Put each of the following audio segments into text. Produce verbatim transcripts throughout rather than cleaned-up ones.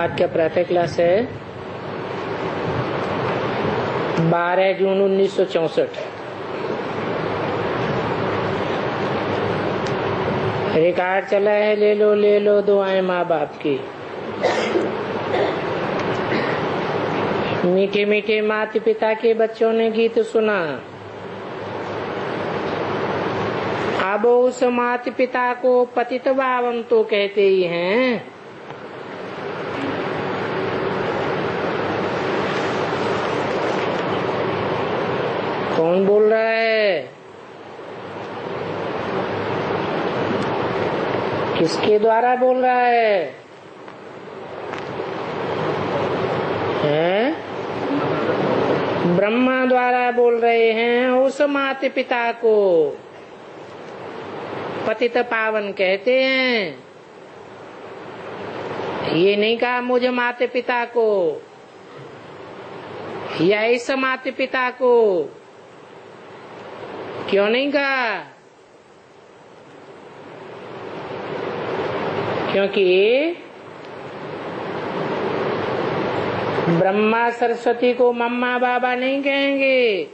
वाक्य प्रातः क्लास है बारह जून उन्नीस सौ चौसठ। रिकॉर्ड चला है, ले लो ले लो दुआएं माँ बाप की। मीठे मीठे माता पिता के बच्चों ने गीत सुना। अब उस माता पिता को पतित पावन तो कहते ही हैं। कौन बोल रहा है? किसके द्वारा बोल रहा है? हैं? ब्रह्मा द्वारा बोल रहे हैं। उस माता पिता को पतित पावन कहते हैं। ये नहीं कहा मुझे माता पिता को या इस माता पिता को। क्यों नहीं कहा? क्योंकि ब्रह्मा सरस्वती को मम्मा बाबा नहीं कहेंगे।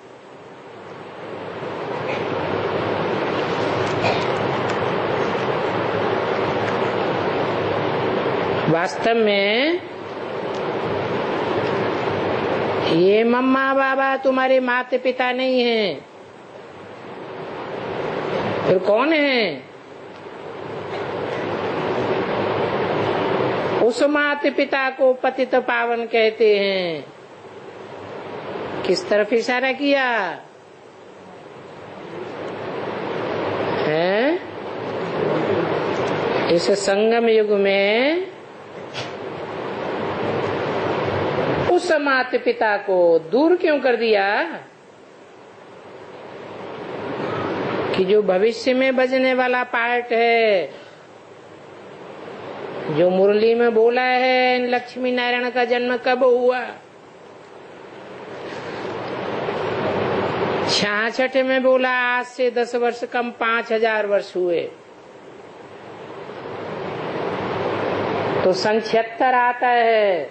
वास्तव में ये मम्मा बाबा तुम्हारे माता पिता नहीं हैं। फिर कौन है? उस माता पिता को पतित पावन कहते हैं। किस तरफ इशारा किया है? इस संगम युग में उस माता पिता को दूर क्यों कर दिया कि जो भविष्य में बजने वाला पार्ट है, जो मुरली में बोला है लक्ष्मी नारायण का जन्म कब हुआ। छियासठ में बोला आज से दस वर्ष कम पांच हजार वर्ष हुए। तो सन छिहत्तर आता है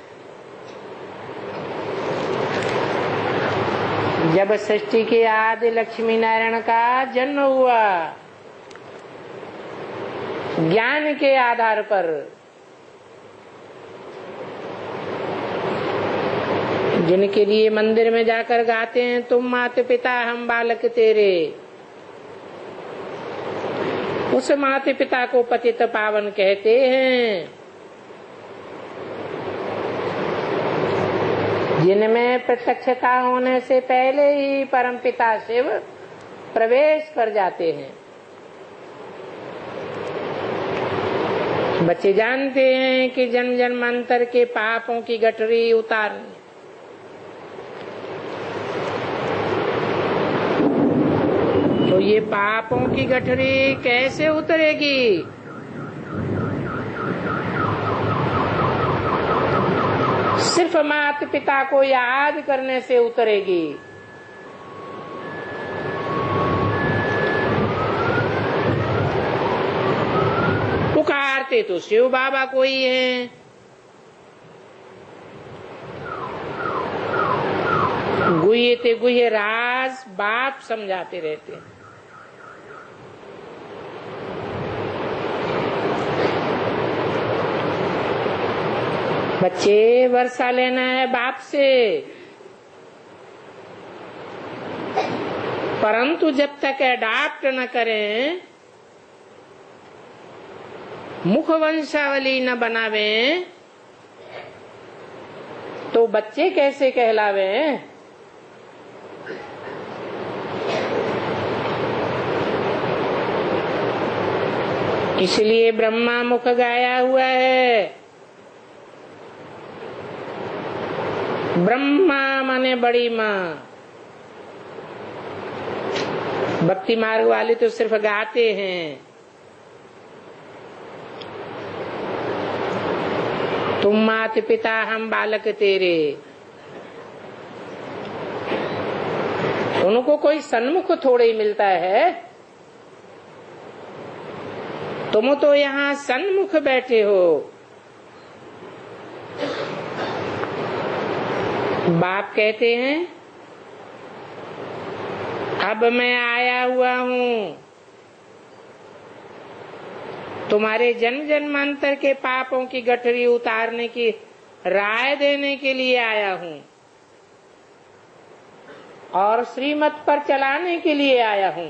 जब सृष्टि के आदि लक्ष्मी नारायण का जन्म हुआ। ज्ञान के आधार पर जिनके लिए मंदिर में जाकर गाते हैं तुम माता पिता हम बालक तेरे, उस माता पिता को पतित पावन कहते हैं। जिनमें प्रत्यक्षता होने से पहले ही परम पिता शिव प्रवेश कर जाते हैं। बच्चे जानते हैं कि जन्म जन्मांतर के पापों की गठरी उतारनी। तो ये पापों की गठरी कैसे उतरेगी? सिर्फ माता पिता को याद करने से उतरेगी। पुकारते तो शिव बाबा को ही हैं। गुह्य ते गुह्य राज बाप समझाते रहते हैं। बच्चे वर्षा लेना है बाप से, परंतु जब तक अडॉप्ट न करें, मुख वंशावली न बनावे, तो बच्चे कैसे कहलावे? इसलिए ब्रह्मा मुख गाया हुआ है। ब्रह्मा माने बड़ी माँ। भक्ति मार्ग वाले तो सिर्फ गाते हैं तुम माता पिता हम बालक तेरे। उनको कोई सन्मुख थोड़े ही मिलता है। तुम तो यहाँ सन्मुख बैठे हो। बाप कहते हैं अब मैं आया हुआ हूँ, तुम्हारे जन्म जन्मांतर के पापों की गठरी उतारने की राय देने के लिए आया हूँ और श्रीमत पर चलाने के लिए आया हूँ।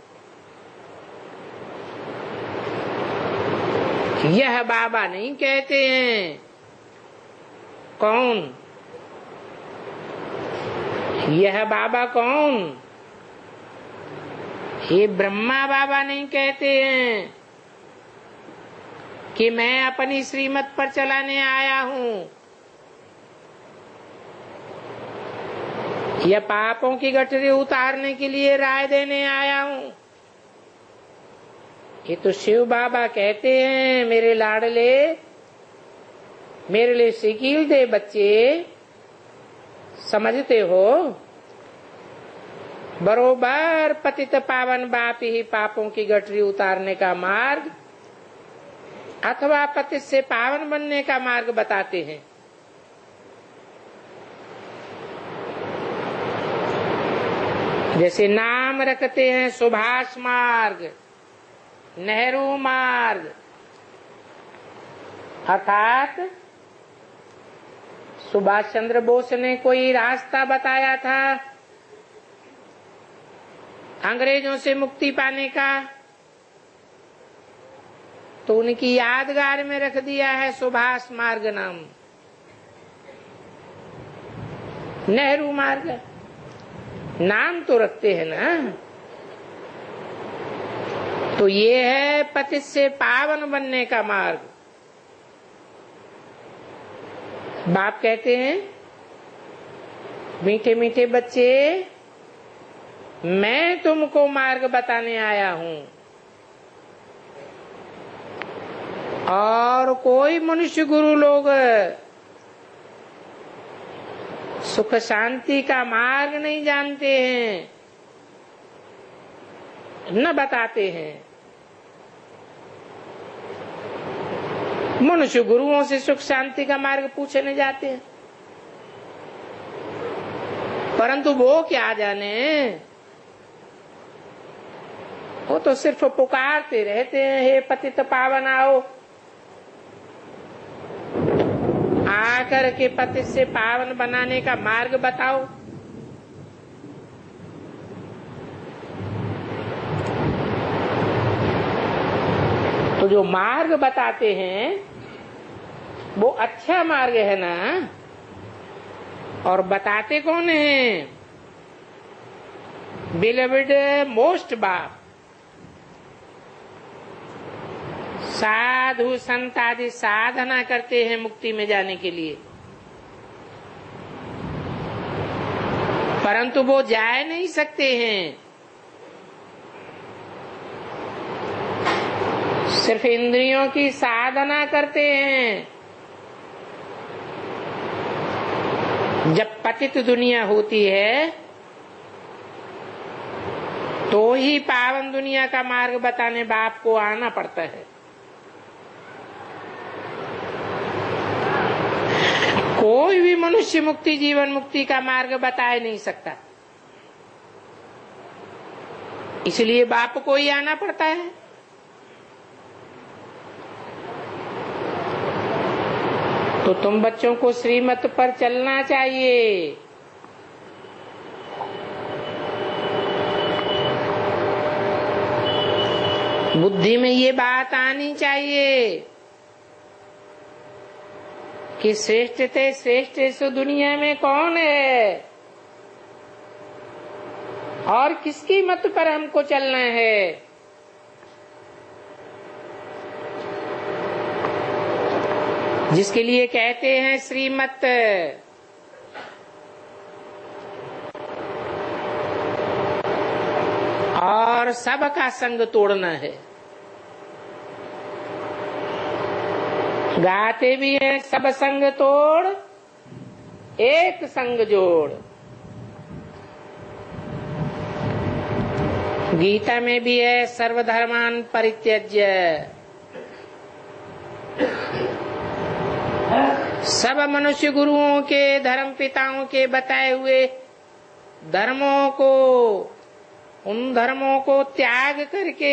यह बाबा नहीं कहते हैं। कौन? यह बाबा कौन? ये ब्रह्मा बाबा नहीं कहते हैं कि मैं अपनी श्रीमत पर चलाने आया हूँ, या पापों की गठरी उतारने के लिए राय देने आया हूँ। ये तो शिव बाबा कहते हैं, मेरे लाडले, मेरे लिए सिकील दे बच्चे, समझते हो? बरोबर पतित पावन बाप ही पापों की गठरी उतारने का मार्ग अथवा पतित से पावन बनने का मार्ग बताते हैं। जैसे नाम रखते हैं सुभाष मार्ग, नेहरू मार्ग, अर्थात सुभाष चंद्र बोस ने कोई रास्ता बताया था अंग्रेजों से मुक्ति पाने का, तो उनकी यादगार में रख दिया है सुभाष मार्ग नाम। नेहरू मार्ग नाम तो रखते हैं ना। तो ये है पतित से पावन बनने का मार्ग। बाप कहते हैं मीठे मीठे बच्चे, मैं तुमको मार्ग बताने आया हूँ, और कोई मनुष्य गुरु लोग सुख शांति का मार्ग नहीं जानते हैं, न बताते हैं। मनुष्य गुरुओं से सुख शांति का मार्ग पूछने जाते हैं, परंतु वो क्या जाने, वो तो सिर्फ पुकारते रहते हैं, हे पतित पावन आओ, आकर के पतित से पावन बनाने का मार्ग बताओ। तो जो मार्ग बताते हैं वो अच्छा मार्ग है ना। और बताते कौन है? बिलविड मोस्ट बाप, साधु संत आदि साधना करते हैं मुक्ति में जाने के लिए, परंतु वो जा नहीं सकते हैं। सिर्फ इंद्रियों की साधना करते हैं। जब पतित दुनिया होती है तो ही पावन दुनिया का मार्ग बताने बाप को आना पड़ता है। कोई भी मनुष्य मुक्ति जीवन मुक्ति का मार्ग बता नहीं सकता, इसलिए बाप को ही आना पड़ता है। तो तुम बच्चों को श्रीमत पर चलना चाहिए। बुद्धि में ये बात आनी चाहिए कि श्रेष्ठ थे श्रेष्ठ इस दुनिया में कौन है और किसकी मत पर हमको चलना है। जिसके लिए कहते हैं श्रीमत, और सबका संग तोड़ना है। गाते भी है सब संग तोड़ एक संग जोड़। गीता में भी है सर्वधर्मान परित्यज्य सब मनुष्य गुरुओं के, धर्म पिताओं के बताए हुए धर्मों को, उन धर्मों को त्याग करके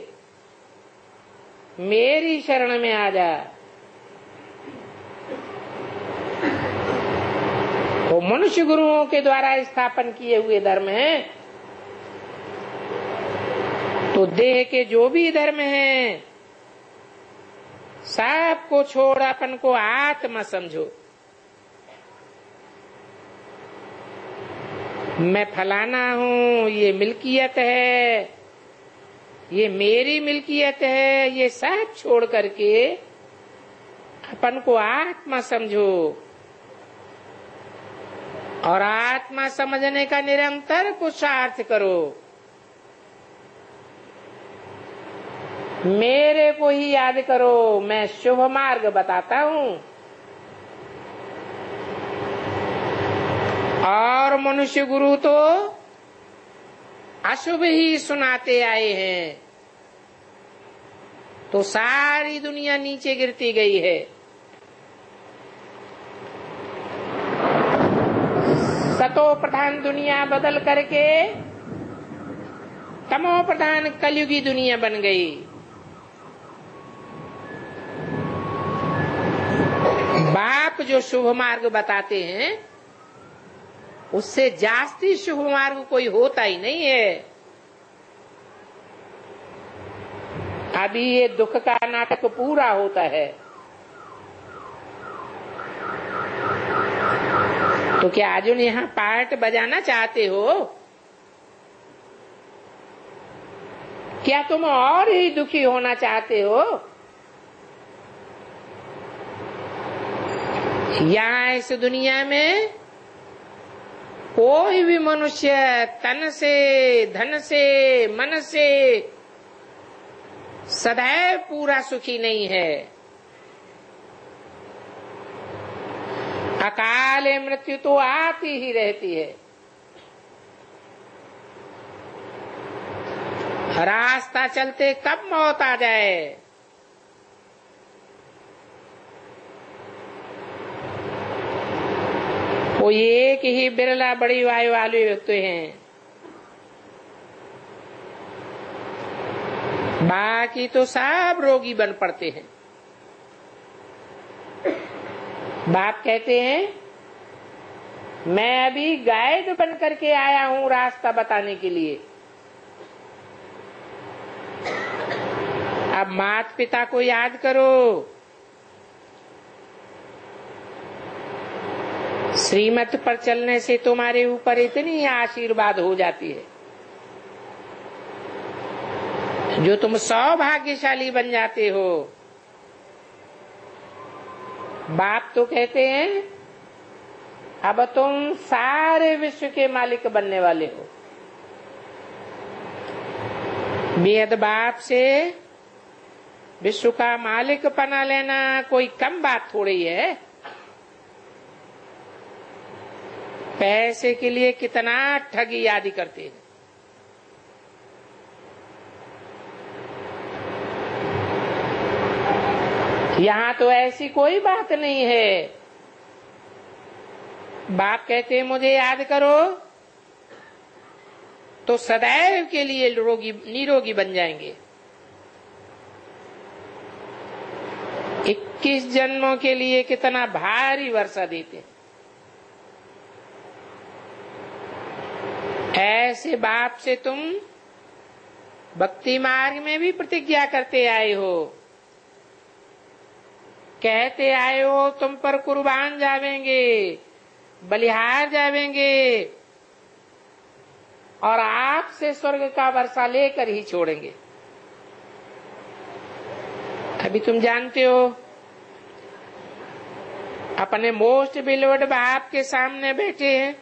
मेरी शरण में आ जा। वो मनुष्य गुरुओं के द्वारा स्थापन किए हुए धर्म हैं, तो देह के जो भी धर्म हैं सबको छोड़ अपन को आत्मा समझो। मैं फलाना हूँ, ये मिल्कियत है, ये मेरी मिल्कियत है, ये सब छोड़ करके अपन को आत्मा समझो और आत्मा समझने का निरंतर पुरुषार्थ करो। मेरे को ही याद करो, मैं शुभ मार्ग बताता हूँ। और मनुष्य गुरु तो अशुभ ही सुनाते आए हैं, तो सारी दुनिया नीचे गिरती गई है। सतो प्रधान दुनिया बदल करके तमो प्रधान कलयुगी दुनिया बन गई। बाप जो शुभ मार्ग बताते हैं उससे जास्ती शुभ मार्ग कोई होता ही नहीं है। अभी ये दुख का नाटक पूरा होता है, तो क्या अर्जुन यहाँ पार्ट बजाना चाहते हो? क्या तुम और ही दुखी होना चाहते हो? यहाँ इस दुनिया में कोई भी मनुष्य तन से, धन से, मन से सदैव पूरा सुखी नहीं है। अकाल मृत्यु तो आती ही रहती है। रास्ता चलते कब मौत आ जाए। वो एक ही बिरला बड़ी वायु वाले व्यक्ति हैं, बाकी तो सब रोगी बन पड़ते हैं। बाप कहते हैं मैं अभी गाइड बन करके आया हूं रास्ता बताने के लिए। अब माता पिता को याद करो, श्रीमत पर चलने से तुम्हारे ऊपर इतनी आशीर्वाद हो जाती है जो तुम सौभाग्यशाली बन जाते हो। बाप तो कहते हैं अब तुम सारे विश्व के मालिक बनने वाले हो। बेहद बाप से विश्व का मालिक बना लेना कोई कम बात थोड़ी है। पैसे के लिए कितना ठगी आदि करते हैं। यहाँ तो ऐसी कोई बात नहीं है। बाप कहते हैं मुझे याद करो तो सदैव के लिए रोगी निरोगी बन जाएंगे। इक्कीस जन्मों के लिए कितना भारी वर्षा देते हैं। ऐसे बाप से तुम भक्ति मार्ग में भी प्रतिज्ञा करते आए हो, कहते आए हो तुम पर कुर्बान जावेंगे, बलिहार जावेंगे और आपसे स्वर्ग का वर्षा लेकर ही छोड़ेंगे। अभी तुम जानते हो अपने मोस्ट बिलोव्ड बाप के सामने बैठे हैं।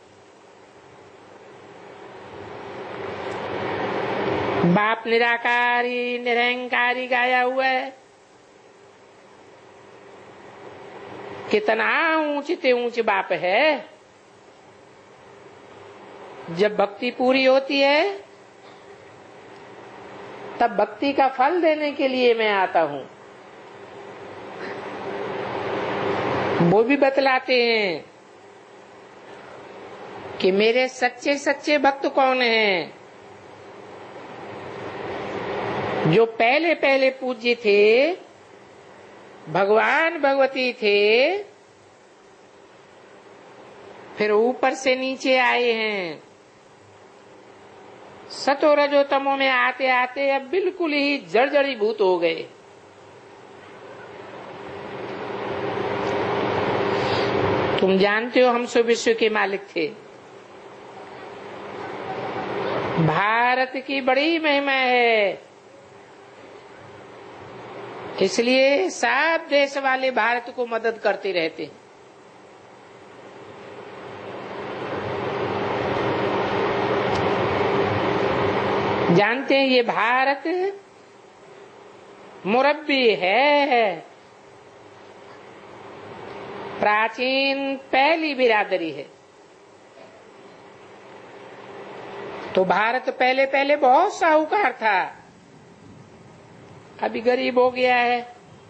बाप निराकारी निरंकारी गाया हुआ है। कितना ऊंचते ऊंच बाप है। जब भक्ति पूरी होती है तब भक्ति का फल देने के लिए मैं आता हूं। वो भी बतलाते हैं कि मेरे सच्चे सच्चे भक्त कौन हैं। जो पहले पहले पूज्य थे, भगवान भगवती थे, फिर ऊपर से नीचे आए हैं। सतो रजो तमो में आते आते अब बिल्कुल ही जर्जरीभूत हो गए। तुम जानते हो हम सो विश्व के मालिक थे। भारत की बड़ी महिमा है, इसलिए सब देश वाले भारत को मदद करते रहते हैं। जानते हैं ये भारत मुरब्बी है, प्राचीन पहली बिरादरी है। तो भारत पहले पहले बहुत साहूकार था, अभी गरीब हो गया है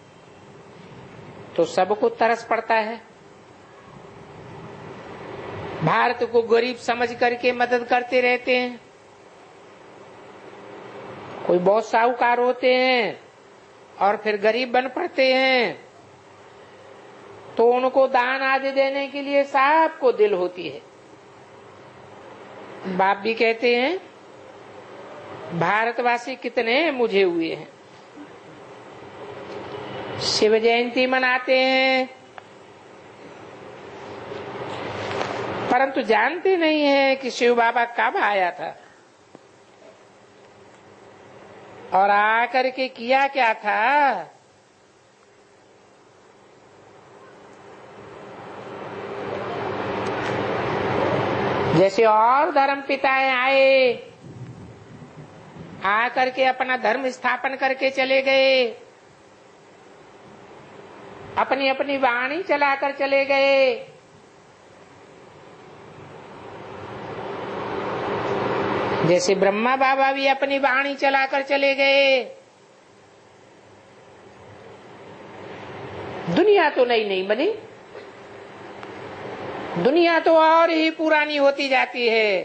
तो सबको तरस पड़ता है। भारत को गरीब समझ करके मदद करते रहते हैं। कोई बहुत साहूकार होते हैं और फिर गरीब बन पड़ते हैं तो उनको दान आदि देने के लिए सबको दिल होती है। बाप भी कहते हैं भारतवासी कितने मुझे हुए हैं। शिव जयंती मनाते हैं परंतु जानते नहीं है कि शिव बाबा कब आया था और आकर के किया क्या था। जैसे और धर्म पिताएं आए, आकर के अपना धर्म स्थापन करके चले गए, अपनी अपनी वाणी चलाकर चले गए। जैसे ब्रह्मा बाबा भी अपनी वाणी चलाकर चले गए। दुनिया तो नई नहीं बनी, दुनिया तो और ही पुरानी होती जाती है।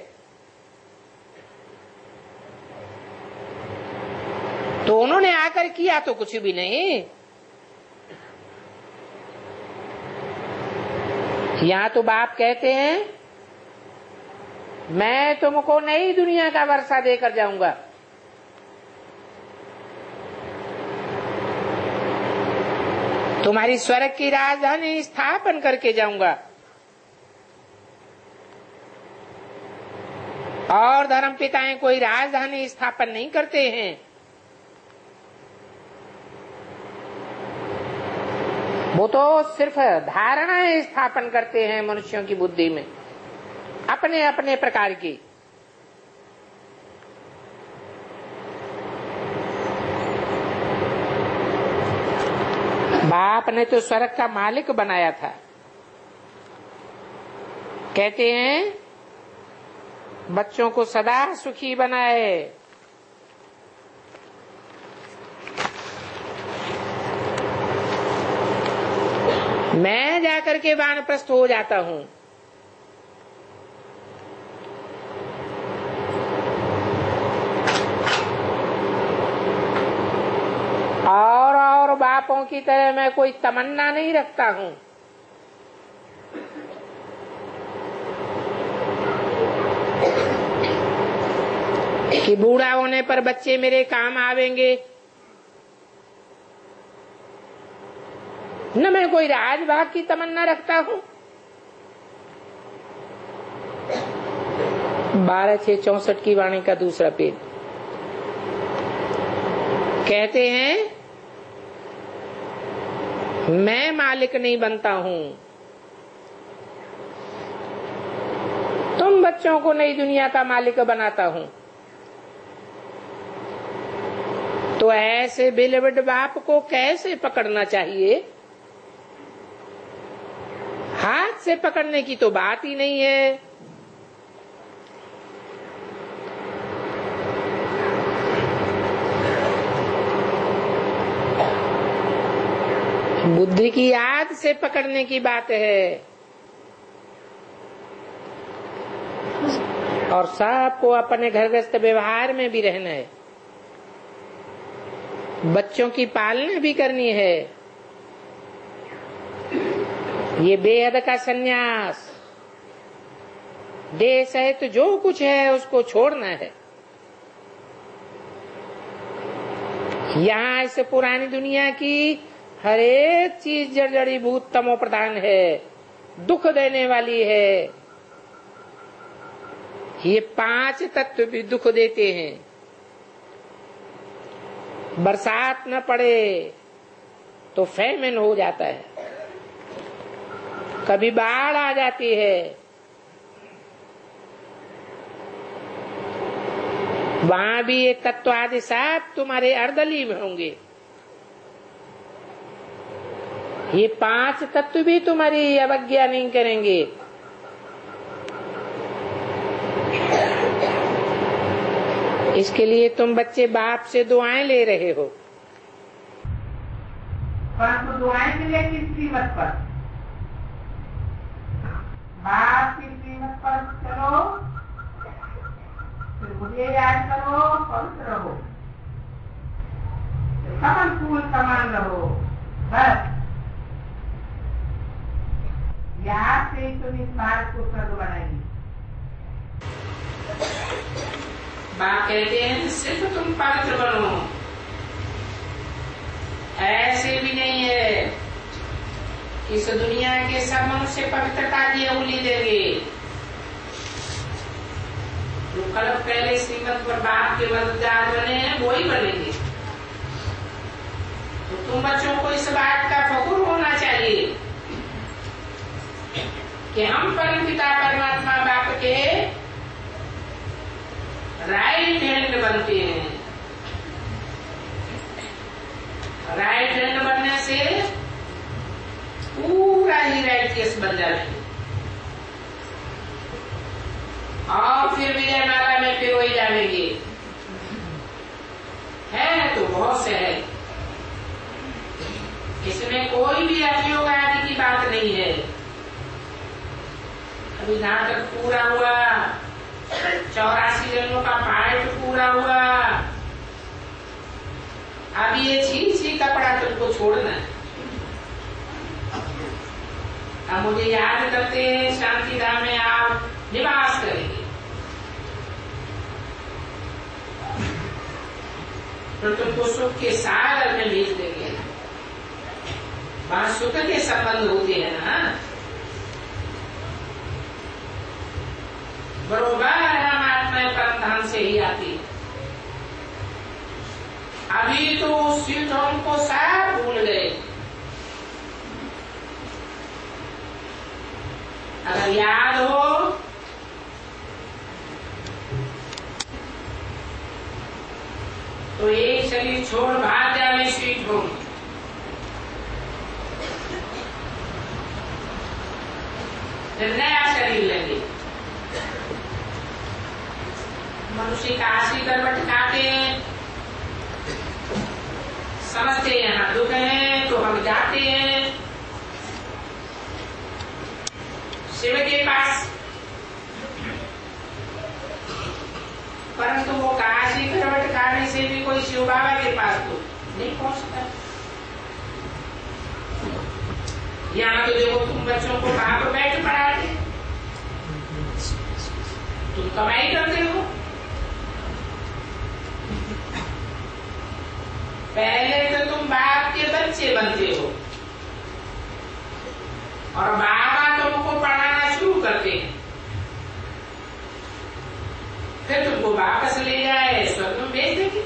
तो उन्होंने आकर किया तो कुछ भी नहीं। यहाँ तो बाप कहते हैं मैं तुमको नई दुनिया का वर्षा देकर जाऊंगा। तुम्हारी स्वर्ग की राजधानी स्थापन करके जाऊंगा। और धर्म पिताएं कोई राजधानी स्थापन नहीं करते हैं। वो तो सिर्फ धारणाएं स्थापन करते हैं मनुष्यों की बुद्धि में, अपने अपने प्रकार की। बाप ने तो स्वर्ग का मालिक बनाया था। कहते हैं बच्चों को सदा सुखी बनाए। मैं जाकर के वानप्रस्थ हो जाता हूं। और और बापों की तरह मैं कोई तमन्ना नहीं रखता हूं। कि बूढ़ा होने पर बच्चे मेरे काम आवेंगे। न मैं कोई राजभाग की तमन्ना रखता हूं। बारह छह चौसठ की वाणी का दूसरा पेज। कहते हैं मैं मालिक नहीं बनता हूं, तुम बच्चों को नई दुनिया का मालिक बनाता हूं। तो ऐसे बिलवड बाप को कैसे पकड़ना चाहिए? हाथ से पकड़ने की तो बात ही नहीं है। बुद्धि की याद से पकड़ने की बात है। और सबको अपने घरगृहस्थ व्यवहार में भी रहना है, बच्चों की पालना भी करनी है। ये बेहद का सन्यास, देह सहित जो कुछ है उसको छोड़ना है। यहाँ इस पुरानी दुनिया की हर एक चीज जड़ जड़ीभूत तमो प्रधान है, दुख देने वाली है। ये पांच तत्व भी दुख देते हैं। बरसात न पड़े तो फैमिन हो जाता है, कभी बाढ़ आ जाती है, वहां भी ये तत्व आदि सब तुम्हारे अर्दली में होंगे। ये पांच तत्व भी तुम्हारी अवज्ञा नहीं करेंगे। इसके लिए तुम बच्चे बाप से दुआएं ले रहे हो, परंतु दुआएं के लिए किस कीमत पर? बाप की कीमत पर चलो, फिर मुझे याद करो, पवित्र रहो, कमल फूल समान रहो। बस याद से तुम इस भारत को स्वर्ग बनाएंगे। बाप कहते हैं सिर्फ तुम पवित्र बनो, ऐसे भी नहीं है इस दुनिया के सब मनुष्य पवित्रता की उंगली देंगे। जो कल पहले श्रीमत पर बाप के मददगार बने हैं वो ही बनेंगे। तो तुम बच्चों को इस बात का फख्र होना चाहिए कि हम परम पिता परमात्मा बाप के राइट हैंड बनते हैं। राइट हैंड बनने से पूरा ही राइट केस बन जाएंगे और फिर विजय माला में फिर वही जाएंगे। है तो बहुत से है, इसमें कोई भी अभियोग आदि की बात नहीं है। अभी नाटक पूरा हुआ, चौरासी जन्मों का पाठ पूरा हुआ, अब ये छी छी कपड़ा तुमको छोड़ना है। अब मुझे याद करते हैं, शांति धाम में आप निवास करेंगे तो तुमको सुख के सागर में भेज देंगे। वहां सुख के संबंध होते हैं ना, बरोबर हम आत्मा परम धाम से ही आती है। अभी तो स्वीट होम को सब भूल गए। अगर याद हो तो एक शरीर छोड़ भाग जावे स्वीट होम। नया शरीर लेंगे। मनुष्य का आशी करवट खाते हैं, समझते यहाँ दुख है तो हम जाते हैं शिव के पास, परंतु वो काशी करवट खाने से भी कोई शिव बाबा के पास तो नहीं पहुंचता। यहाँ तो देखो तुम बच्चों को कहाँ पर बैठ पढ़ाते, तुम कमाई करते हो। पहले तो तुम बाप के बच्चे बनते हो और बाबा तुमको पढ़ाना शुरू करते हैं, फिर तुमको वापस ले जाए स्वर्ग में भेज देंगे।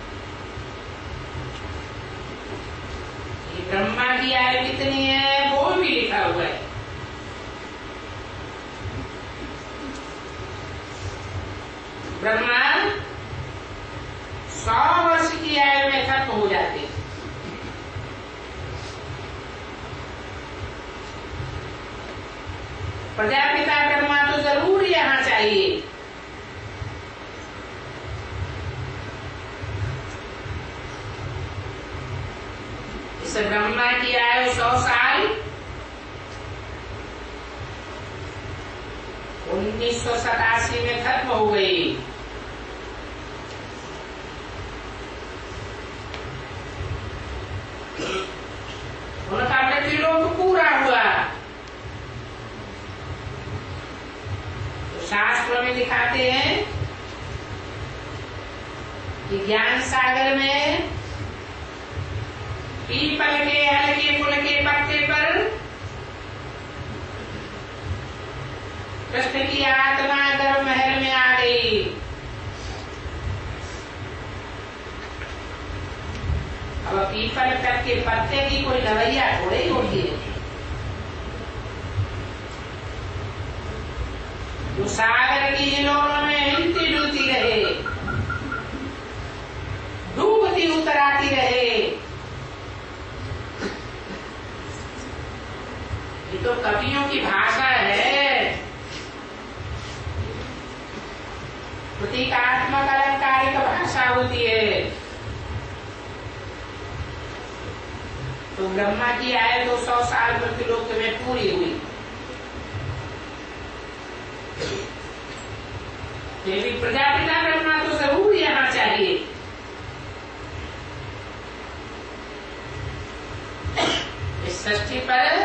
ये ब्रह्मा की आयु कितनी है वो भी लिखा हुआ है। ब्रह्मा सौ वर्ष की आयु में खत्म हो जाते हैं। प्रजापिता ब्रह्मा तो जरूर यहाँ चाहिए। इस ब्रह्मा की आयु सौ साल उन्नीस सौ सतासी में खत्म हो गई। उनका मृत्युलोक पूरा हुआ। तो शास्त्रों में दिखाते हैं कि ज्ञान सागर में पीपल के हल्के फुल्के पत्ते पर कृष्ण की आत्मा गर्भ महल में आ गई। अब पीपल के पत्ते की कोई लवैया थोड़ी होती है। जो सागर की हिलोरों में हिलती डुलती रहे, डूबती उतराती रहे, ये तो कवियों की भाषा है। प्रतीकात्मक अलंकारिक भाषा होती है। तो ब्रह्मा की आयु दो सौ साल मृत्युलोक में पूरी हुई। देवी प्रजापिता ब्रह्मा तो जरूर यहाँ चाहिए। इस सृष्टि पर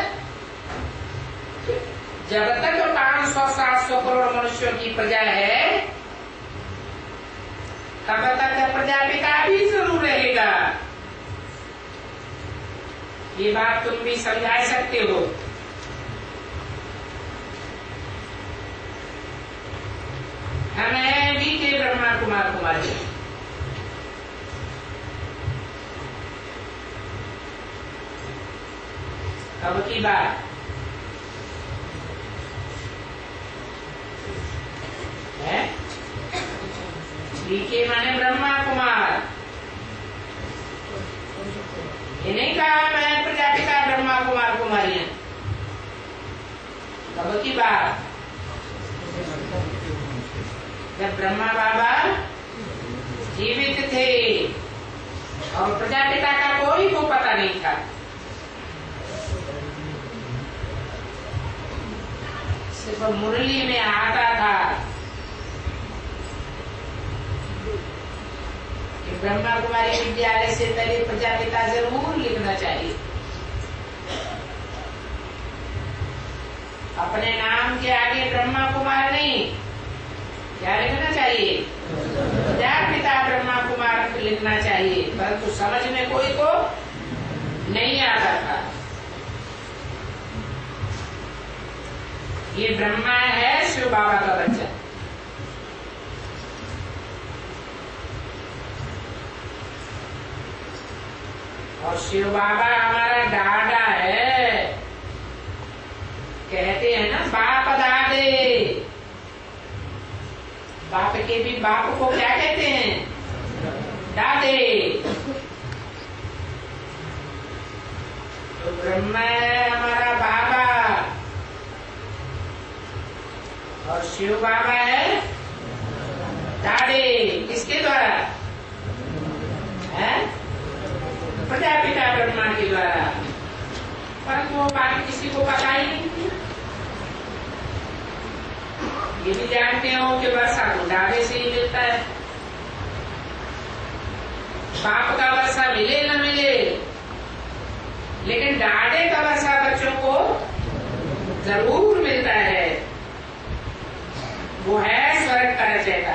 जब तक पांच सौ सात सौ करोड़ मनुष्यों की प्रजा है, तब तक प्रजापिता भी जरूर रहेगा। ये बात तुम भी समझा सकते हो। हमें भी के ब्रह्मा कुमार कुमारी कब की बात है? के माने ब्रह्मा कुमार। ये नहीं कहा मैं प्रजापिता ब्रह्मा कुमार कुमारी है। कब की बात? जब ब्रह्मा बाबा जीवित थे और प्रजापिता का कोई को पता नहीं था। सिर्फ मुरली में आता था ब्रह्मा कुमारी विद्यालय से पहले प्रजापिता जरूर लिखना चाहिए। अपने नाम के आगे ब्रह्मा कुमार नहीं, क्या लिखना चाहिए? प्रजापिता ब्रह्मा कुमार लिखना चाहिए। परंतु समझ में कोई को नहीं आता था। ये ब्रह्मा है शिव बाबा का बच्चा। और शिव बाबा हमारा दादा है। कहते हैं ना बाप दादे। बाप के भी बाप को क्या कहते हैं? दादे। तो ब्रह्मा है हमारा बाबा और शिव बाबा है दादे। किसके द्वारा है? प्रजापिता ब्रह्मा के द्वारा। परंतु वो बात किसी को पता ही नहीं थी। ये भी जानते हो कि वर्षा तो दादे से ही मिलता है। बाप का वर्षा मिले न मिले, लेकिन दादे का वर्षा बच्चों को जरूर मिलता है। वो है स्वर्ग का रचयिता।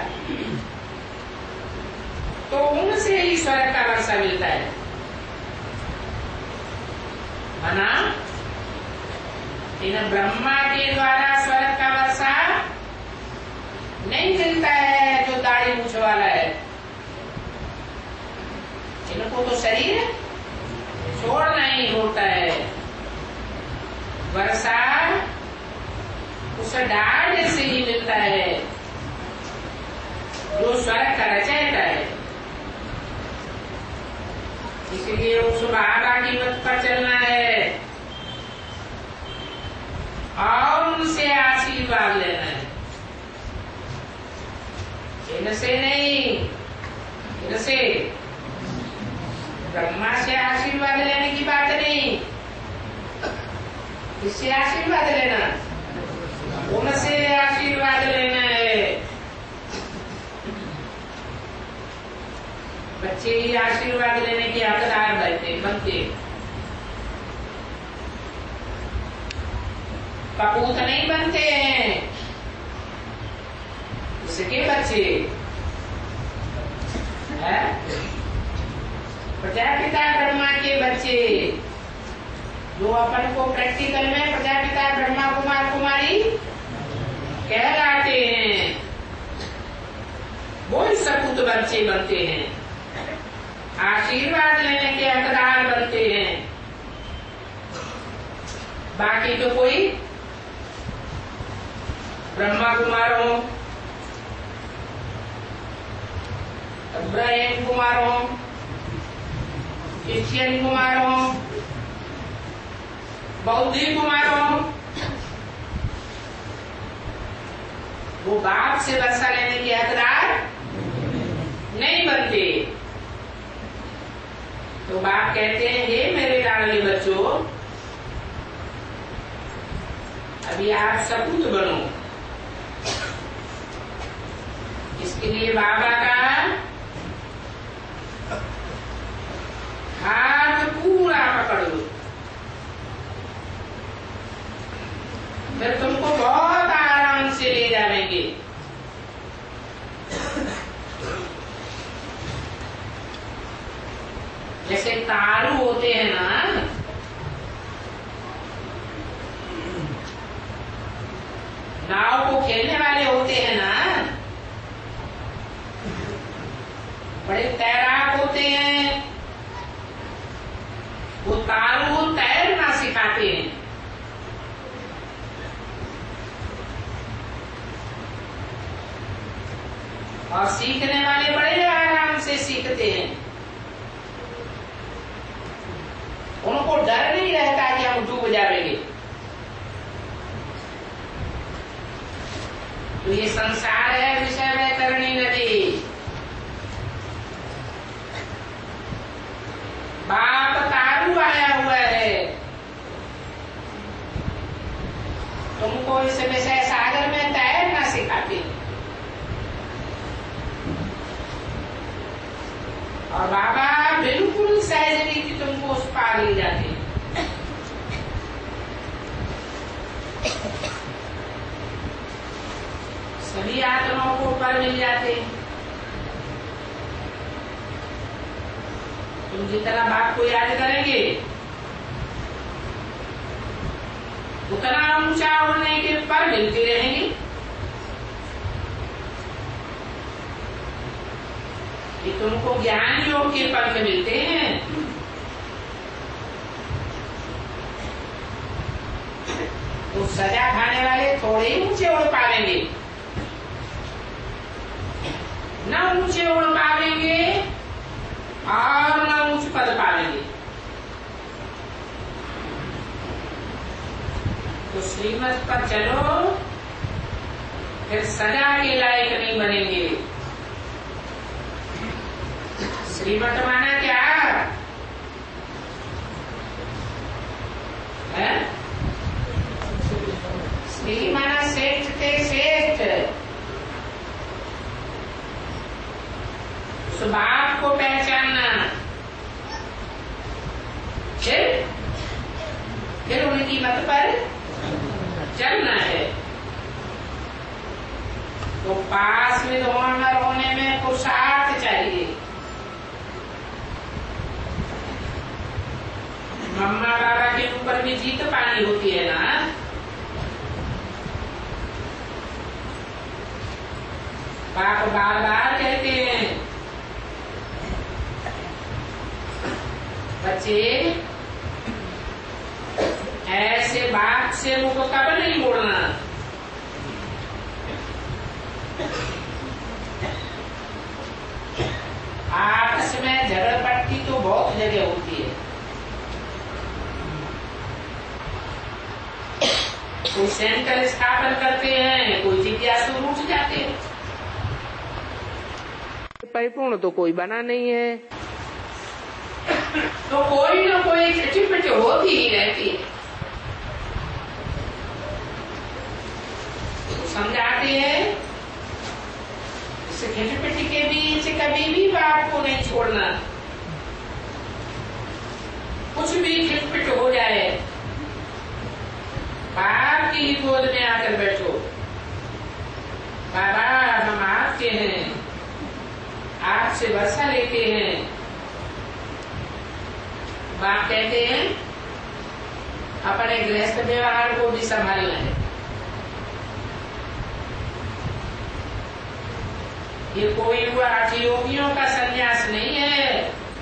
तो उनसे ही स्वर्ग का वर्षा मिलता है। माना इन ब्रह्मा के द्वारा स्वर्ग का वर्षा नहीं मिलता है। जो दाढ़ी मूछ वाला है, इनको तो शरीर छोड़ना ही होता है। वर्षा उस डाढ़ से ही मिलता है जो स्वर्ग का रचयिता है। इसलिए उस बाबा की मत पर चलना है और उनसे आशीर्वाद लेना है। इनसे नहीं, इनसे ब्रह्मा से आशीर्वाद लेने की बात इससे आशीर्वाद लेना, उनसे आशीर्वाद लेना है। बच्चे ही आशीर्वाद लेने के हकदार बनते बनते कपूत नहीं बनते हैं। उसके बच्चे है प्रजापिता ब्रह्मा के बच्चे, जो अपन को प्रैक्टिकल में प्रजापिता ब्रह्मा कुमार कुमारी कहलाते हैं, वो ही सपूत बच्चे बनते हैं, आशीर्वाद लेने के हकदार बनते हैं। बाकी तो कोई ब्रह्मा कुमार हो, इब्राहिम कुमार हो, क्रिश्चियन कुमार हो, बौद्धी कुमार हो, वो बाप से वर्षा लेने के हकदार नहीं बनते। तो बाप कहते हैं, हे मेरे लाडले बच्चों, अभी आप सपूत बनो। इसके लिए बाबा का हाथ पूरा पकड़ लो, फिर तुमको बहुत आराम से ले जाएंगे। जैसे तारू होते हैं ना, नाव को खेलने वाले होते हैं ना, बड़े तैराक होते हैं, वो तारू तैरना सिखाते हैं। और सीखने वाले बड़े आराम से सीखते हैं, उनको डर नहीं रहता कि हम डूब जाएंगे। तो ये संसार है विषय में करनी नदी। बाप तारू आया हुआ है, तुमको इस विषय सागर में तैरना सिखाते, और बाबा बिल्कुल सहज रीति तुमको उस पार ले जाते। सभी आत्माओं को ऊपर मिल जाते। तुम जितना बाप को याद करेंगे उतना ऊंचा होने के पर मिलते रहेंगे। कि तुमको ज्ञान योग के पंख मिलते हैं, तो सजा खाने वाले थोड़े ही ऊंचे उड़ पाएंगे, न ऊंचे उड़ पाएंगे और न उच्च पद पाएंगे। तो श्रीमत पर चलो, फिर सजा के लायक नहीं बनेंगे। श्रीमत माना क्या है? श्री माना श्रेष्ठ थे श्रेष्ठ। उस बाप को पहचानना, फिर फिर उनकी मत पर चलना है। तो पास में धोनर होने में पुरुषार्थ चाहिए। मम्मा बाबा के ऊपर भी जीत पानी होती है ना। बाप बार बार कहते हैं, बच्चे ऐसे बाप से मुख कब नहीं मोड़ना। आपस में झगड़ पट्टी तो बहुत जगह होती है। कोई सेंटर स्थापन करते हैं, कोई जिज्ञासु रूठ जाते हैं। परिपूर्ण तो कोई बना नहीं है, तो कोई ना कोई खिचपिच होती ही रहती है। भी खिटपिट हो जाए, बाप की ही गोद में आकर बैठो, बाबा हम आपके हैं, आपसे वर्षा लेते हैं। बाप कहते हैं अपने गृहस्थ व्यवहार को भी संभालना है। ये कोई हुआ आठ योगियों का संन्यास नहीं है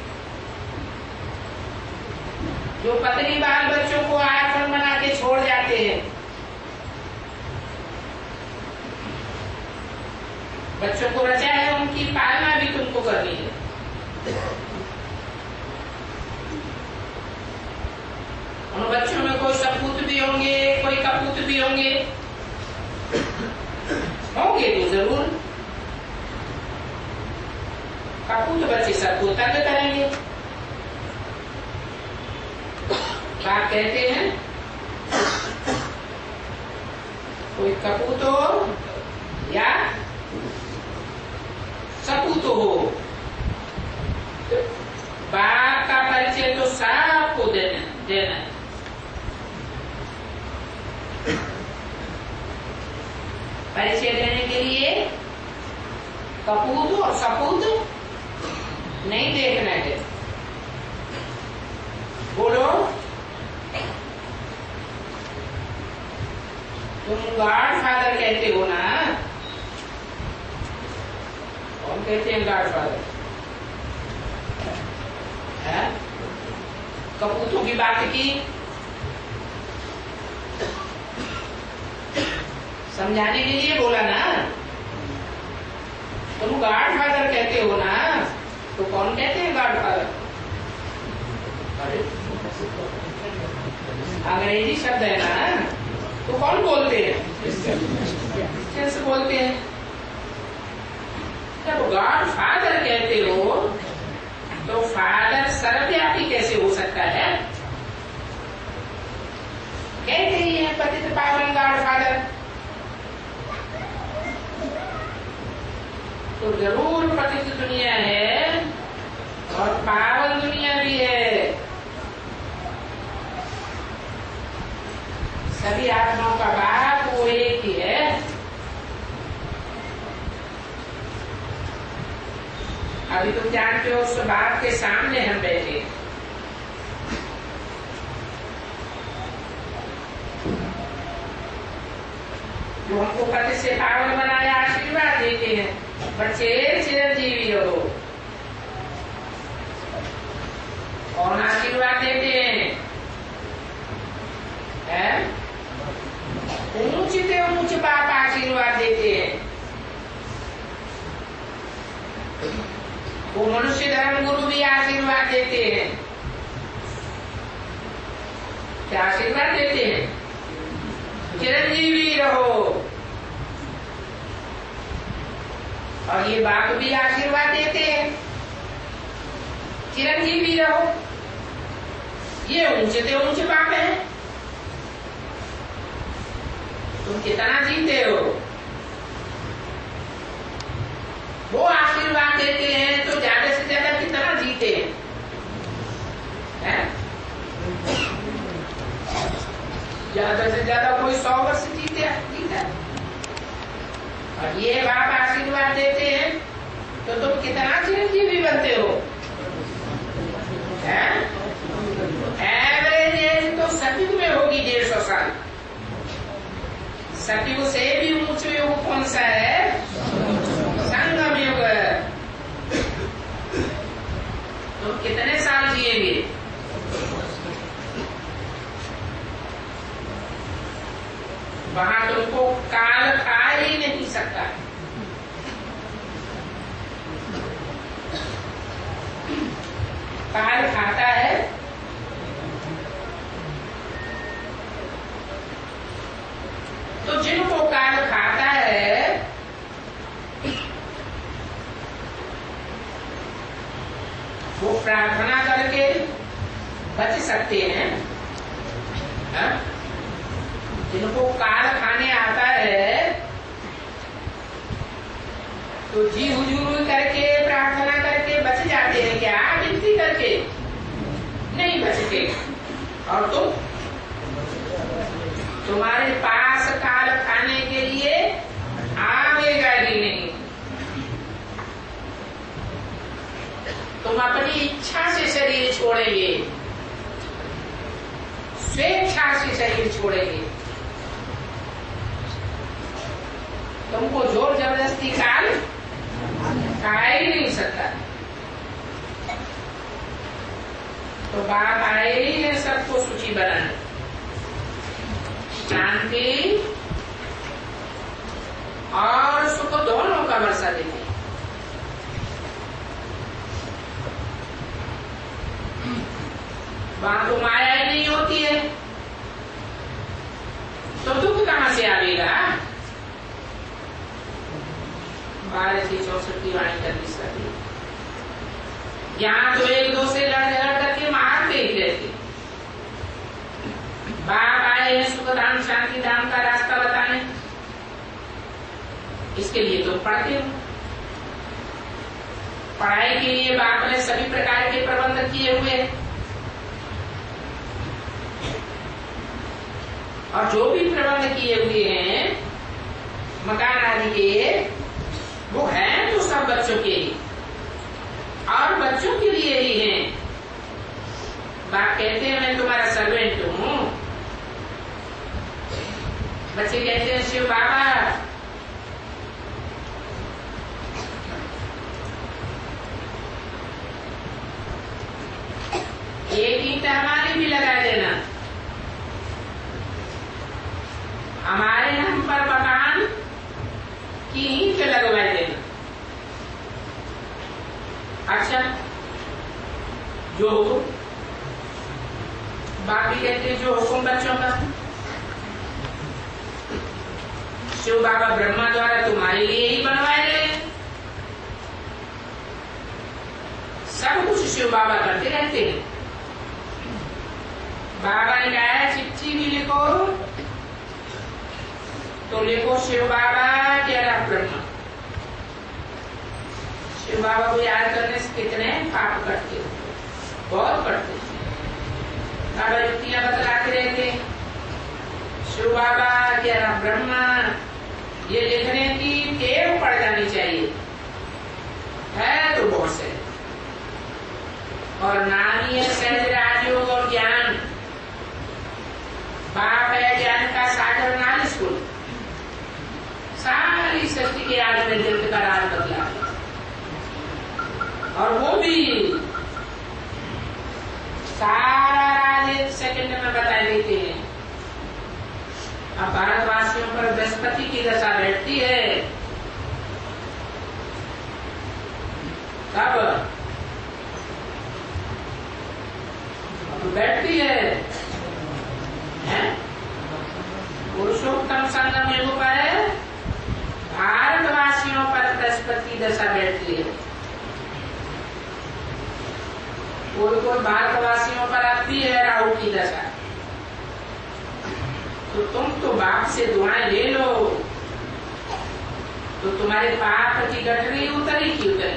जो पत्नी बाल बच्चों को आश्रम बना के छोड़ जाते हैं। बच्चों को रचा है, उनकी पालना भी तुमको करनी है। उन बच्चों में कोई सपूत भी होंगे, कोई कपूत भी होंगे, होंगे तो जरूर। कपूत बच्चे सबको तंग करेंगे। बाप कहते हैं कोई कपूत हो या सपूत हो, बाप का परिचय तो सबको देना देना है। परिचय देने के लिए कपूत और सपूत नहीं देखना है। बोलो तुम गॉड फादर कहते हो ना? कौन कहते हैं गॉड फादर? कपूतों की बात की, समझाने के लिए बोला ना। तुम गॉड फादर कहते हो ना, तो कौन कहते हैं गॉड फादर? अंग्रेजी शब्द है ना, तो कौन बोलते हैं? क्रिश्चियंस बोलते हैं। जब गॉड फादर कहते हो तो फादर सर्वव्यापी कैसे हो सकता है? कहते ही है पतित पावन गॉड फादर, तो जरूर पतित दुनिया है और पावन दुनिया भी है। सभी आत्माओं का बाप वो एक ही है। अभी तुम जानते हो उस बाप के सामने हम बैठे, जो हमको पति से पावन बनाया, आशीर्वाद देते हैं, बच्चे चिरंजीवी रहो। कौन आशीर्वाद देते हैं? है? ऊंचे से ऊंच बाप आशीर्वाद देते हैं। वो मनुष्य धर्म गुरु भी आशीर्वाद देते हैं। क्या आशीर्वाद देते हैं? चिरंजीवी रहो। और ये बाप भी आशीर्वाद देते हैं, चिरंजीवी रहो। ये ऊंचे से ऊंचे बाप है। तुम कितना जीते हो? वो आशीर्वाद देते हैं तो ज्यादा से ज्यादा कितना जीते हैं? ज्यादा से ज्यादा कोई सौ वर्ष जीते जीता। और ये बाप आशीर्वाद देते हैं तो तुम कितना चिरंजीवी बनते हो? एवरेज एज तो सतयुग में होगी डेढ़ सौ साल। सतयुग से भी ऊंचे युग कौन सा है? संगम युग। तुम कितने साल जिएंगे? वहां तुमको काल खा ही नहीं सकता। काल खाता है तो जिनको काल खाता है वो प्रार्थना करके बच सकते हैं। हा? जिनको काल खाने आता है तो जी हुजूर करके प्रार्थना करके बच जाते हैं। क्या गिनती करके नहीं बचते। उठेगा और तुम तुम्हारे पास काल खाने के लिए आवेगा ही नहीं। तुम अपनी इच्छा से शरीर छोड़ेंगे, स्वेच्छा से शरीर छोड़ेंगे। तुमको जोर जबरदस्ती काल खा ही नहीं सकता। तो बाप आए ही है सबको सूची बनाने, शांति और सुख दोनों का वर्षा देते। वहां तो माया ही नहीं होती है तो दुख कहां से आवेगा। बारह की चौसठ की वाणी कर दी सभी। यहाँ तो एक दो से लड़ झगड़ करके मारते ही रहते। बाप आए हैं सुख धाम शांति धाम का रास्ता बताने, इसके लिए तो पढ़ते हो। पढ़ाई के लिए बाप ने सभी प्रकार के प्रबंध किए हुए हैं और जो भी प्रबंध किए हुए हैं मकान आदि के, वो है तो सब बच्चों के लिए और बच्चों के लिए ही है। बाप कहते हैं मैं तुम्हारा सर्वेंट हूँ, बच्चे कहते हैं शिव बाबा एक ईंट हमारी भी लगा देना, हमारे नाम पर मकान की ईंट लगवा देना। अच्छा, जो बाकी कहते हैं जो हुक्म बच्चों का, शिव बाबा ब्रह्मा द्वारा तुम्हारे लिए ही बनवाए गए। सब कुछ शिव बाबा करते रहते हैं। बाबा ने कहा है चिट्ठी भी लिखो तो लिखो शिव बाबा तेरा ब्रह्मा। शिव बाबा को याद करने से कितने पाप करते हो, बहुत करते। बाबा युक्तियां बतलाते रहते, शिव बाबा तेरा ब्रह्मा, ये लिखने की टेव पड़ जानी चाहिए, है तो बहुत से। और नामी है सहज राजयोग और ज्ञान। बाप है ज्ञान का सागर नाल स्कूल, सारी सृष्टि के आदि में दिल का राज बदला और वो भी सारा राज एक सेकंड में बता देते हैं। अब भारतवासियों पर बृहस्पति की दशा बैठती है, कब बैठती है, है? पुरुषोत्तम संगम योग पर भारतवासियों पर बृहस्पति दशा बैठती है। कोई कोई भारतवासियों पर आती है राहु की दशा। तो तुम तो बाप से दुआएं ले लो तो तुम्हारे पाप की गठरी उतरी की उतरी।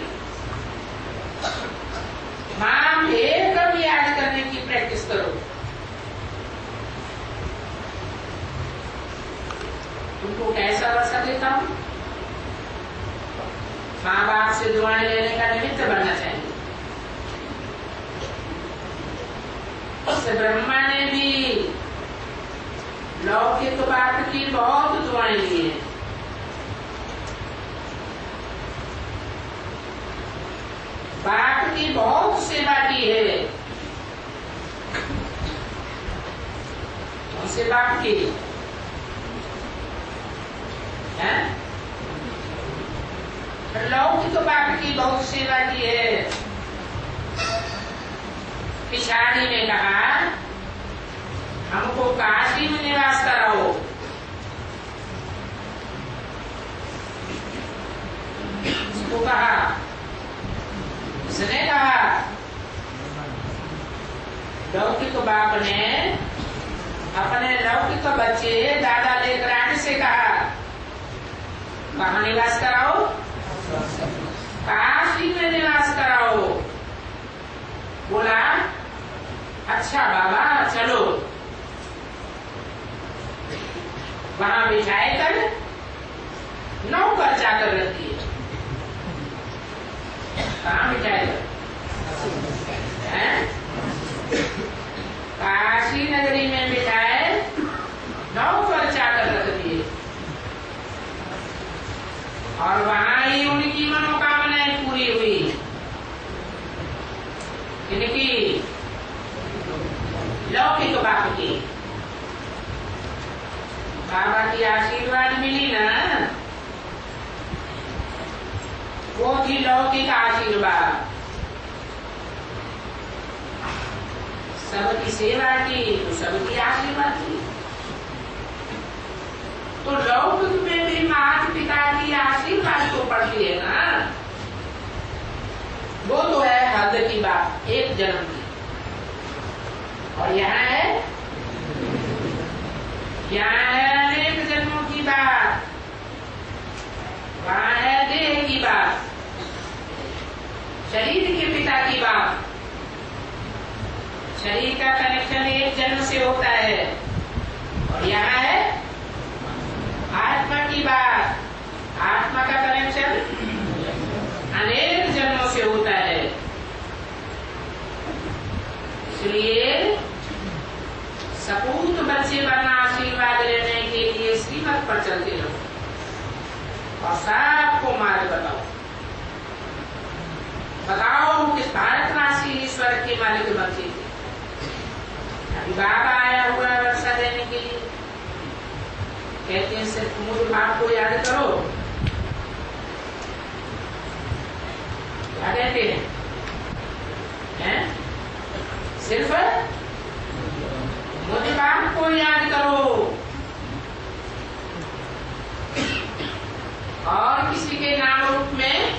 नाम एक कब याद करने की प्रैक्टिस करो। तुमको कैसा वर्षा देता हूं, माँ बाप से दुआएं लेने का निमित्त बनना चाहिए। उस ब्रह्मा ने भी लौकिक बाप की बहुत दुआएं ली है। बाप की बहुत सेवा की है, उनसे बाप की है। लौकिक बाप की बहुत सेवा की है। पिछाड़ी ने कहा हमको काशी में निवास कराओ। उसको कहा, उसने कहा, लौकिक बाप ने अपने लौकिक बच्चे दादा लेकर आने से कहा कहाँ निवास कराओ, काशी में निवास कराओ। बोला अच्छा बाबा चलो, वहां बिठाए कर नौकर जाकर रहती है। कहाँ बिठाए कर? काशी नगरी में बिठाए नौकर चाकर रख दिए और वहां ही उनकी मनोकामनाएं पूरी हुई। इनकी लौकिक बाप की बाबा की आशीर्वाद मिली ना, वो थी लौकिक आशीर्वाद। सबकी सेवा की तो सबकी आशीर्वाद की। तो लौकिक में भी माता पिता की आशीर्वाद तो पड़ती है ना, वो तो है हद की बात, एक जन्म की। और यहाँ है यहाँ है अनेक जन्मों की बात, वहां है देह की बात, शरीर के पिता की बात। शरीर का कनेक्शन एक जन्म से होता है और यहाँ है आत्मा की बात। आत्मा का कनेक्शन अनेक जन्मों से होता है। इसलिए सपूत बच्चे बनना, आशीर्वाद लेने के लिए श्रीमत पर चलते रहो और सबको मार्ग बताओ। बताओ किस भारतवासी ईश्वर के मालिक बच्चे थे। अभी बाबा आया हुआ है वर्षा देने के लिए, कहते हैं सिर्फ मुझे बाप को याद करो। क्या कहते हैं, हैं? सिर्फ मुझे बाप को याद करो और किसी के नाम रूप में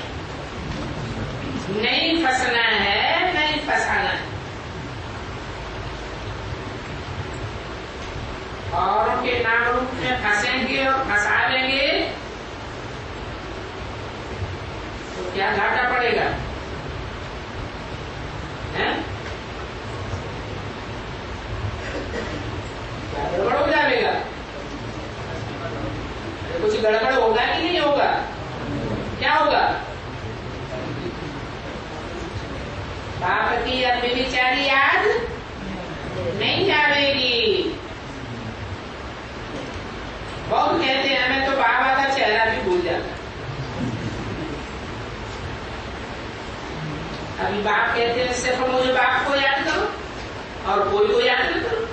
नहीं फंसना है, नहीं फंसाना है। और उनके नाम रूप में फंसेंगे और फंसा लेंगे तो क्या घाटा पड़ेगा, है? क्या गड़बड़ हो जाएगा? कुछ गड़बड़ होगा कि नहीं होगा? क्या होगा? बाप की अब बेचारी याद नहीं आवेगी। बहुत कहते हैं हमें तो बाबा का चेहरा भी भूल जाता। अभी बाप कहते हैं सिर्फ मुझे बाप को याद करो और कोई को याद न करो।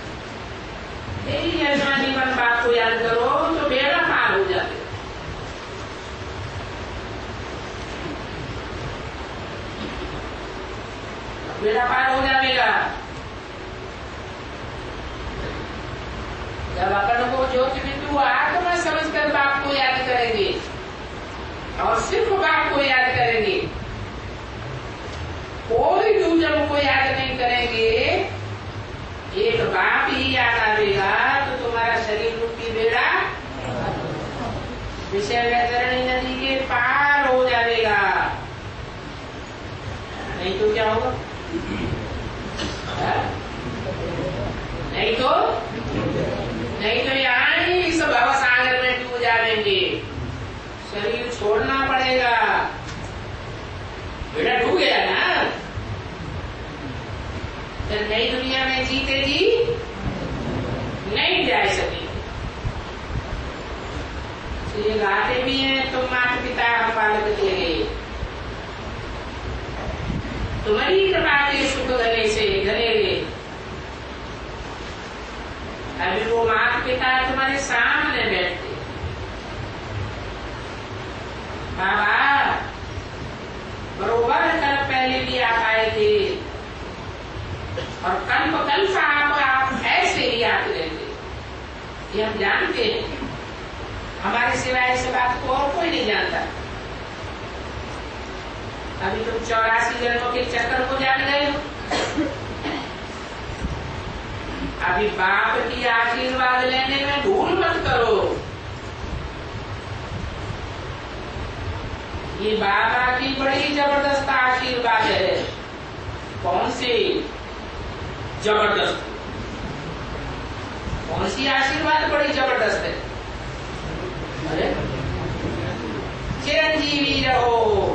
यही यजमानी मन बाप को याद करो तो बेड़ा पार हो जाते। बेड़ा पार हो जाएगा जब अपन को ज्योति बिंदु आत्मा समझकर बाप को याद करेंगे और सिर्फ बाप को याद करेंगे, कोई दूसरों को याद नहीं करेंगे, एक बाप ही याद आवेगा तो तुम्हारा शरीर रूपी बेड़ा विषय वैतरणी नदी के पार हो जाएगा। नहीं तो क्या होगा? नहीं तो नहीं तो यहाँ ही इस भव सागर में डूब जाएंगे। शरीर छोड़ना पड़ेगा। बेटा डूब गया ना, फिर नई दुनिया में जीते जी नहीं जा सके। ये गाते भी हैं तुम माता पिता हम बालक थे, तुम्हारी कृपा के सुख घने से घने गे। अभी वो माता पिता तुम्हारे सामने बैठते, बाबा बरोबर कल पहले भी आप आए थे और कल्प कल्प आप, आप ऐसे ही आते रहते। ये हम जानते हैं, हमारे सिवाय इस बात को और कोई नहीं जानता। अभी तुम चौरासी जन्मों के चक्कर को जान गए हो। अभी बाप की आशीर्वाद लेने में भूल मत करो। ये बाबा की बड़ी जबरदस्त आशीर्वाद है। कौन सी? जबरदस्त। कौन सी आशीर्वाद बड़ी जबरदस्त है? अरे चिरंजीवी रहो।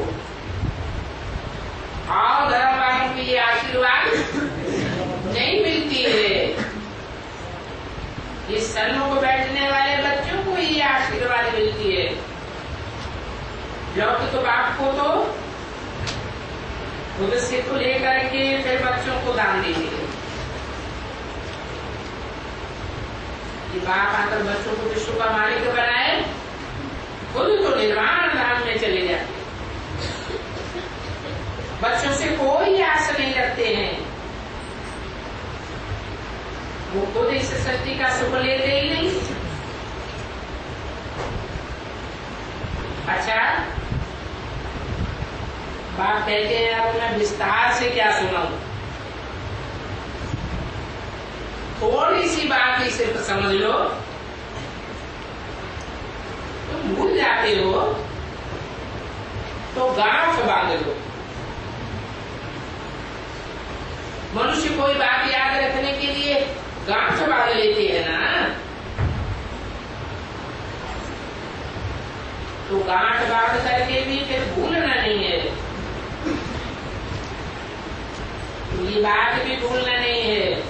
आओ धर्म वालों की ये आशीर्वाद नहीं मिलती है। ये सन्मुख बैठने वाले बच्चों को ये आशीर्वाद मिलती है। लौकिक तो बाप को तो भविष्य को लेकर के फिर बच्चों को दान दीजिए। बाप आकर बच्चों को विश्व का मालिक बनाए, खुद तो निर्वाण धाम में चले जाते। बच्चों से कोई आशा नहीं रखते हैं। वो खुद इस सृष्टि का सुख लेते ही नहीं। अच्छा, बाप कहते हैं अब मैं विस्तार से क्या सुनाऊं? थोड़ी सी बात ही सिर्फ समझ लो, तुम भूल जाते हो तो गांठ बांध लो। मनुष्य कोई बात याद रखने के लिए गांठ बांध लेते हैं ना, तो गांठ बांध करके भी फिर भूलना नहीं है। तो ये बात भी भूलना नहीं है।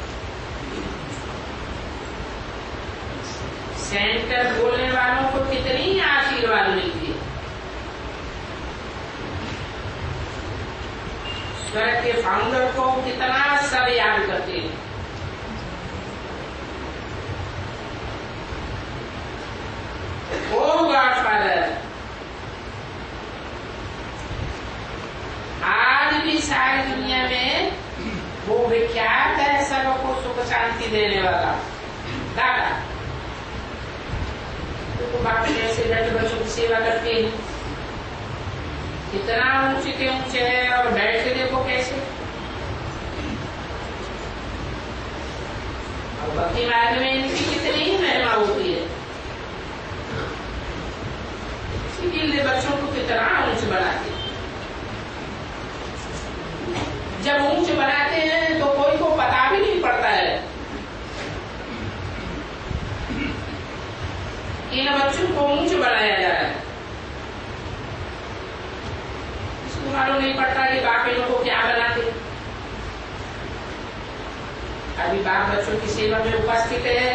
सेंटर बोलने वालों को कितनी आशीर्वाद मिलती है। स्वर्ग के फाउंडर को कितना सब याद करते हैं। ओ गॉडफादर, आज भी सारी दुनिया में वो विख्यात है सबको सुख शांति देने वाला दादा। तो बाप कैसे बैठे बच्चों की सेवा करते हैं, कितना ऊंचे के ऊंचे है, और बैठ के देखो कैसे। और भक्ति मार्ग में इनकी कितनी ही महिमा होती है। इसीलिए बच्चों को कितना ऊंच बनाते हैं। जब ऊंच बनाते हैं तो कोई को पता भी नहीं पड़ता है। इन बच्चों को ऊंच बनाया जा रहा है, इसको मालूम नहीं पड़ता कि बाप इन को क्या बनाते। अभी बाप बच्चों की सेवा में उपस्थित है,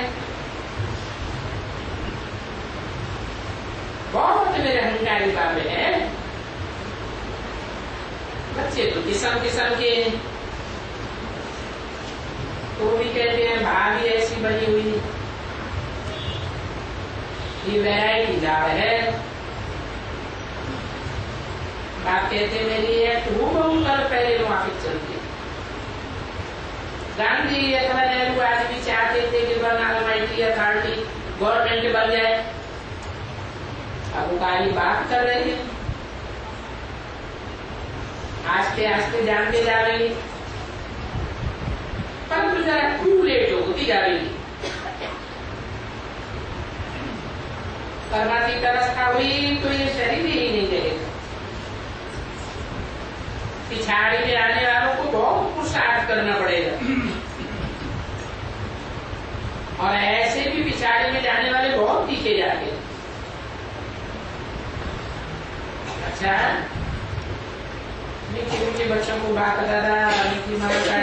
बहुत मेरे अहंकारी बाबे हैं। बच्चे तो किस्म किस्म के, तो भी कहते हैं भाभी ऐसी बनी हुई, ये वैरायटी जाड़ है। बाप कहते मेरी है तू बहु कल पहले मुआफिक चलती। गांधी अथवा नेहरू आज भी चाहते थे कि ऑलमाइटी अथॉरिटी गवर्नमेंट बन जाए। अब वो काली बात कर रहे हैं, आस्ते आस्ते जानते जा रही, परंतु जरा टू लेट होती जा रही। परमाती व्यवस्था हुई तो ये शरीर ही नहीं देगा। पिछाड़ी में आने वालों को बहुत पुरुषार्थ करना पड़ेगा, और ऐसे भी पिछाड़ी में जाने वाले बहुत पीछे जाते। अच्छा, मीठे मीठे बच्चों को बाप दादा मीठी माता